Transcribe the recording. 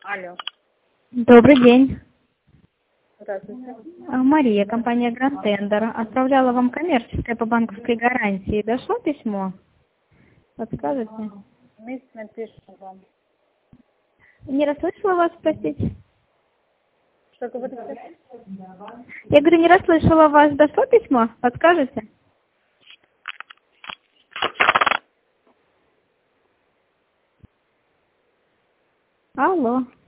Алло. Добрый день. Здравствуйте. Мария, компания Grand Tender. Отправляла вам коммерческое по банковской гарантии. Дошло письмо? Подскажете? Мы напишем вам. Не расслышала вас, простите? Что говорите? Я говорю, не расслышала вас. Дошло письмо? Подскажете? Алло.